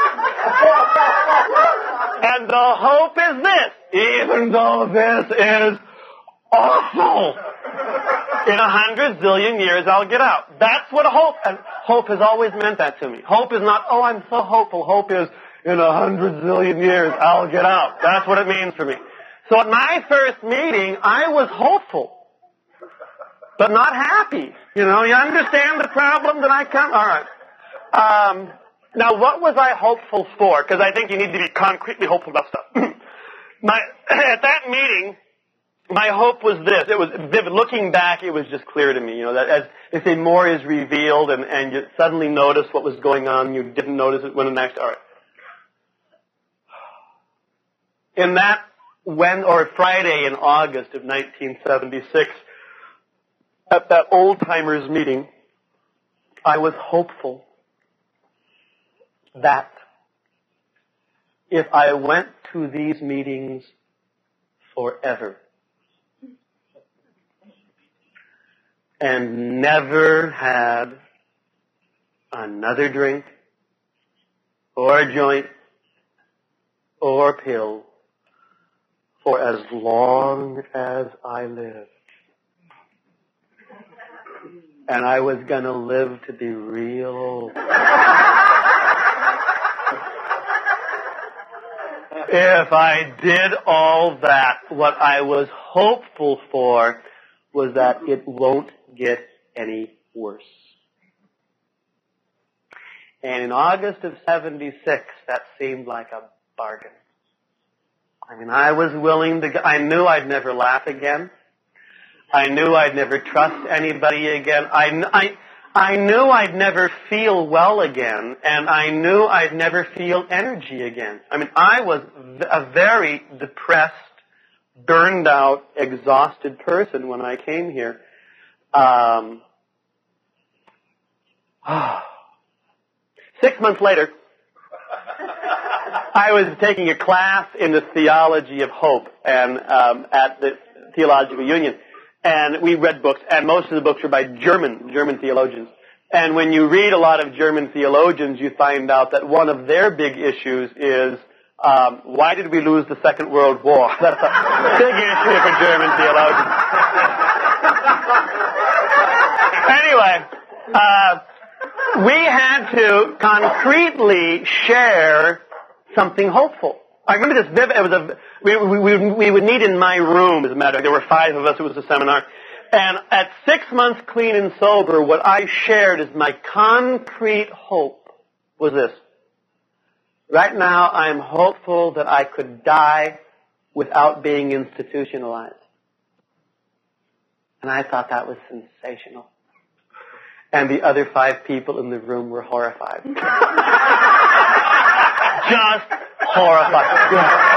And the hope is this, even though this is awful, in 100 zillion years I'll get out. That's what hope, and hope has always meant that to me. Hope is not, oh, I'm so hopeful. Hope is, in 100 zillion years I'll get out. That's what it means for me. So at my first meeting, I was hopeful, but not happy. You know, you understand the problem that I come, all right. Now, what was I hopeful for? Because I think you need to be concretely hopeful about stuff. At that meeting, my hope was this. It was vivid. Looking back, it was just clear to me, you know, that as they say, more is revealed, and you suddenly notice what was going on. You didn't notice it when the next. All right. In that Friday in August of 1976, at that old timers meeting, I was hopeful that if I went to these meetings forever and never had another drink or a joint or a pill for as long as I lived, and I was going to live to be real old. If I did all that, what I was hopeful for was that it won't get any worse. And in August of 76, that seemed like a bargain. I mean, I was willing to, I knew I'd never laugh again. I knew I'd never trust anybody again. I knew I'd never feel well again, and I knew I'd never feel energy again. I mean, I was a very depressed, burned out, exhausted person when I came here. 6 months later, I was taking a class in the theology of hope and at the Theological Union. and we read books, and most of the books were by German theologians. And when you read a lot of German theologians, you find out that one of their big issues is, why did we lose the Second World War? That's a big issue for German theologians. Anyway, we had to concretely share something hopeful. I remember this vivid. It was we would meet in my room, as a matter of fact. There were 5 of us. It was a seminar. And at 6 months clean and sober, what I shared as my concrete hope was this. Right now, I'm hopeful that I could die without being institutionalized. And I thought that was sensational. And the other 5 people in the room were horrified. Just horrified.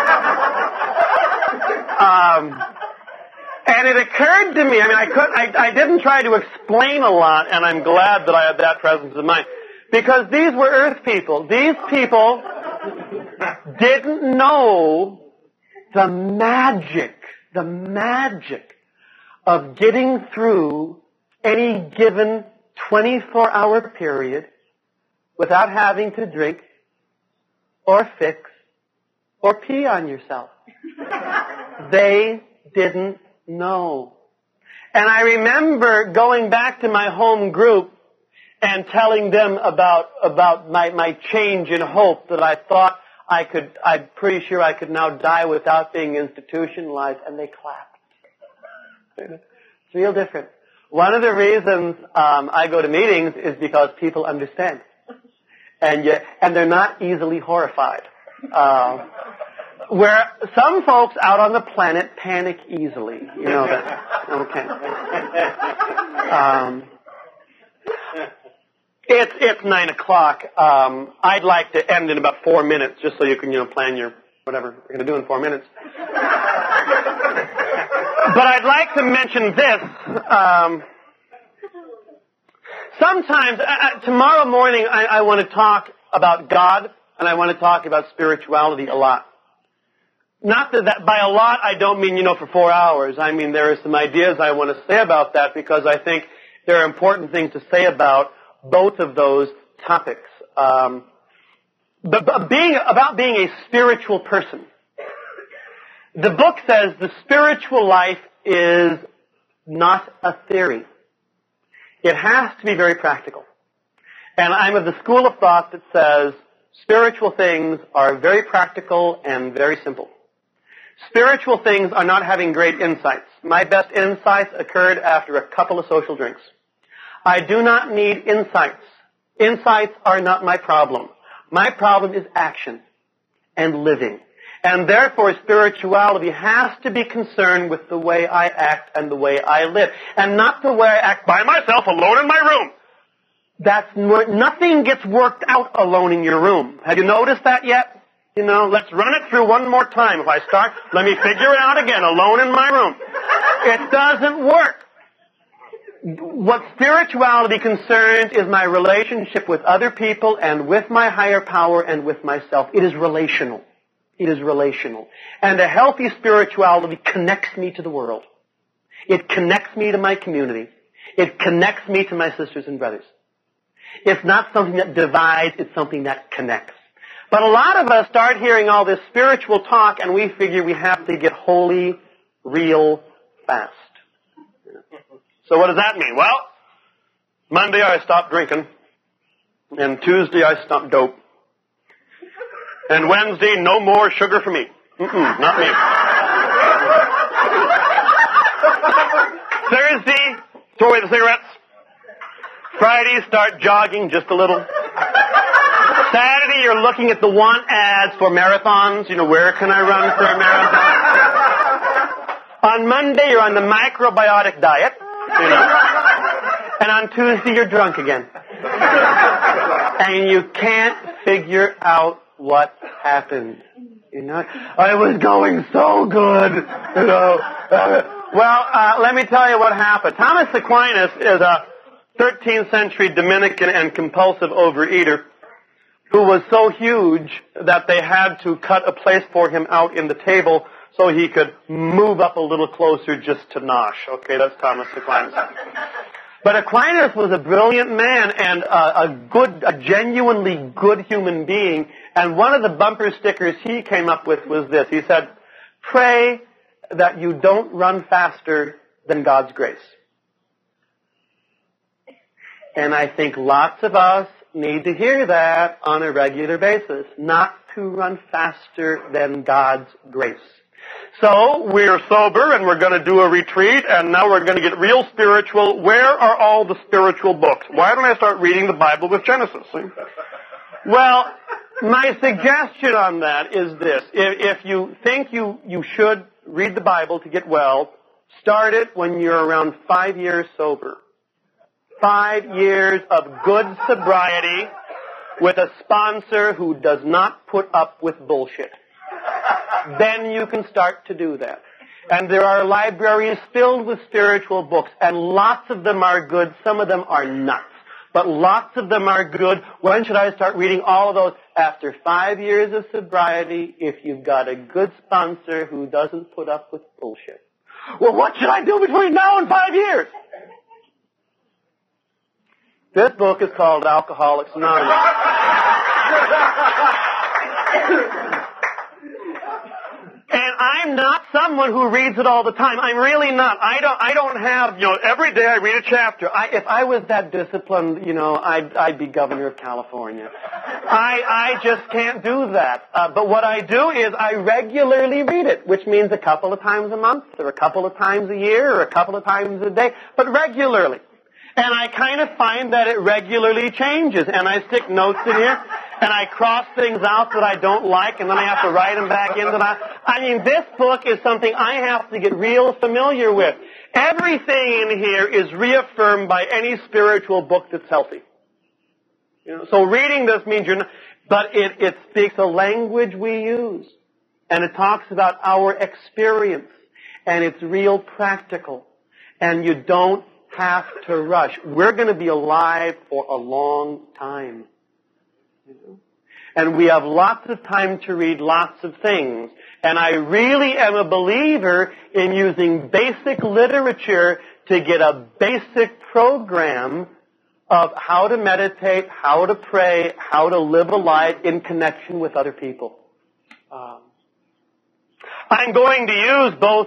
And it occurred to me, I didn't try to explain a lot, and I'm glad that I had that presence of mind. Because these were earth people. These people didn't know the magic of getting through any given 24-hour period without having to drink or fix or pee on yourself. They didn't know. And I remember going back to my home group and telling them about my change in hope, that I thought I'm pretty sure I could now die without being institutionalized, and they clapped. It's real different. One of the reasons I go to meetings is because people understand. And they're not easily horrified. Where some folks out on the planet panic easily. You know that. Okay. It's 9 o'clock. I'd like to end in about 4 minutes, just so you can, plan your whatever you're going to do in 4 minutes. But I'd like to mention this. Sometimes, tomorrow morning, I want to talk about God, and I want to talk about spirituality a lot. Not that by a lot, I don't mean, for 4 hours. I mean, there are some ideas I want to say about that, because I think there are important things to say about both of those topics. About being a spiritual person. The book says the spiritual life is not a theory. It has to be very practical. And I'm of the school of thought that says spiritual things are very practical and very simple. Spiritual things are not having great insights. My best insights occurred after a couple of social drinks. I do not need insights. Insights are not my problem. My problem is action and living. And therefore, spirituality has to be concerned with the way I act and the way I live. And not the way I act by myself alone in my room. Nothing gets worked out alone in your room. Have you noticed that yet? Let's run it through one more time. If I start, let me figure it out again, alone in my room. It doesn't work. What spirituality concerns is my relationship with other people and with my higher power and with myself. It is relational. It is relational. And a healthy spirituality connects me to the world. It connects me to my community. It connects me to my sisters and brothers. It's not something that divides, it's something that connects. But a lot of us start hearing all this spiritual talk and we figure we have to get holy real fast. So what does that mean? Well, Monday I stopped drinking, and Tuesday I stopped dope, and Wednesday no more sugar for me. Not me. Thursday, throw away the cigarettes. Friday, start jogging just a little. Saturday, you're looking at the want ads for marathons. Where can I run for a marathon? On Monday, you're on the microbiotic diet. And on Tuesday, you're drunk again. And you can't figure out what happened. I was going so good. Let me tell you what happened. Thomas Aquinas is a 13th century Dominican and compulsive overeater who was so huge that they had to cut a place for him out in the table so he could move up a little closer just to nosh. Okay, that's Thomas Aquinas. But Aquinas was a brilliant man and a genuinely good human being. And one of the bumper stickers he came up with was this. He said, "Pray that you don't run faster than God's grace." And I think lots of us need to hear that on a regular basis. Not to run faster than God's grace. So, we're sober and we're going to do a retreat and now we're going to get real spiritual. Where are all the spiritual books? Why don't I start reading the Bible with Genesis? See? Well, my suggestion on that is this. If you think you should read the Bible to get well, start it when you're around 5 years sober. 5 years of good sobriety with a sponsor who does not put up with bullshit. Then you can start to do that. And there are libraries filled with spiritual books, and lots of them are good. Some of them are nuts. But lots of them are good. When should I start reading all of those? After 5 years of sobriety, if you've got a good sponsor who doesn't put up with bullshit. Well, what should I do between now and 5 years? This book is called Alcoholics Anonymous. And I'm not someone who reads it all the time. I'm really not. I don't have, every day I read a chapter. If I was that disciplined, I'd be governor of California. I just can't do that. But what I do is I regularly read it, which means a couple of times a month, or a couple of times a year, or a couple of times a day, but regularly. And I kind of find that it regularly changes. And I stick notes in here. And I cross things out that I don't like. And then I have to write them back in. This book is something I have to get real familiar with. Everything in here is reaffirmed by any spiritual book that's healthy. So reading this means you're not... But it speaks a language we use. And it talks about our experience. And it's real practical. And you don't have to rush. We're going to be alive for a long time. And we have lots of time to read lots of things. And I really am a believer in using basic literature to get a basic program of how to meditate, how to pray, how to live a life in connection with other people. I'm going to use both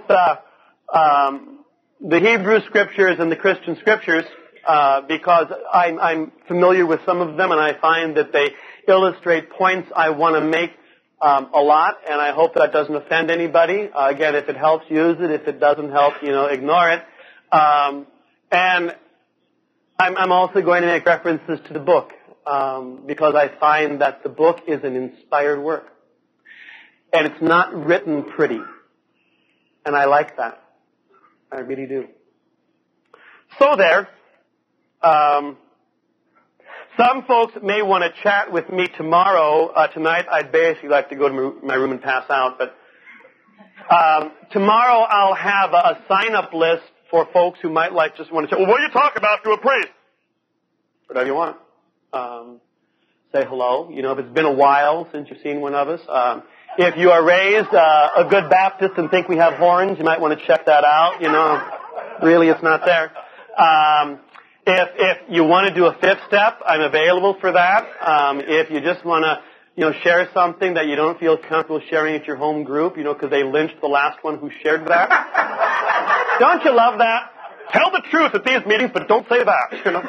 the Hebrew scriptures and the Christian scriptures because I'm familiar with some of them, and I find that they illustrate points I want to make a lot, and I hope that doesn't offend anybody. Again, if it helps, use it. If it doesn't help, ignore it. And I'm also going to make references to the book because I find that the book is an inspired work. And it's not written pretty. And I like that. I really do. So there. Some folks may want to chat with me tomorrow. Tonight, I'd basically like to go to my room and pass out. But tomorrow, I'll have a sign-up list for folks who might just want to chat. Well, what do you talk about to a priest? Whatever you want. Say hello. If it's been a while since you've seen one of us. If you are raised a good Baptist and think we have horns, you might want to check that out. Really, it's not there. If you want to do a fifth step, I'm available for that. If you just want to, share something that you don't feel comfortable sharing at your home group, because they lynched the last one who shared that. Don't you love that? Tell the truth at these meetings, but don't say that.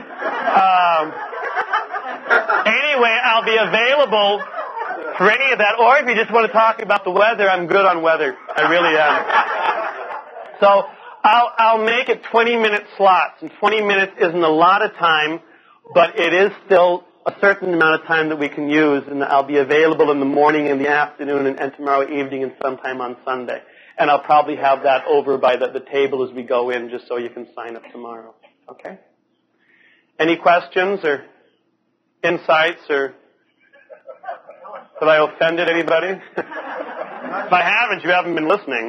Anyway, I'll be available for any of that. Or if you just want to talk about the weather, I'm good on weather. I really am. So I'll make it 20-minute slots, and 20 minutes isn't a lot of time, but it is still a certain amount of time that we can use, and I'll be available in the morning, in the afternoon, and tomorrow evening, and sometime on Sunday. And I'll probably have that over by the table as we go in, just so you can sign up tomorrow. Okay? Any questions or insights, or have I offended anybody? If I haven't, you haven't been listening,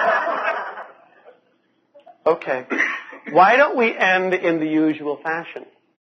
Okay. Why don't we end in the usual fashion?